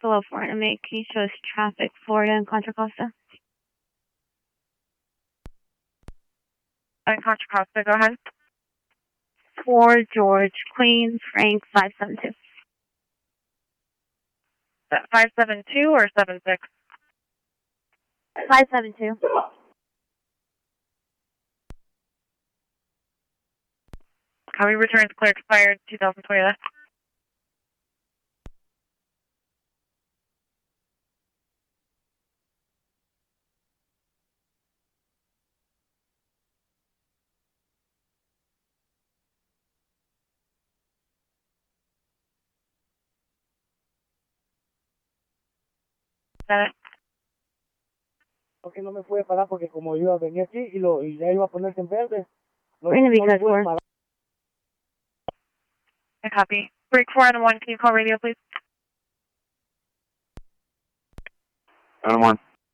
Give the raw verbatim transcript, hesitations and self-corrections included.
below Florida, make can you show us traffic, Florida and Contra Costa? And Contra Costa, go ahead. four George, Queens, Frank, five seven two. That five seven two or seven six? five seven two. Copy, returns clear, expired two thousand twenty. Got it. Porque no me pude parar porque como yo venía aquí y, lo, y ya iba a ponerse en verde. No, We're going to be no me code pude four. parar. I copy. Break four Adam one, can you call radio, please? Adam one.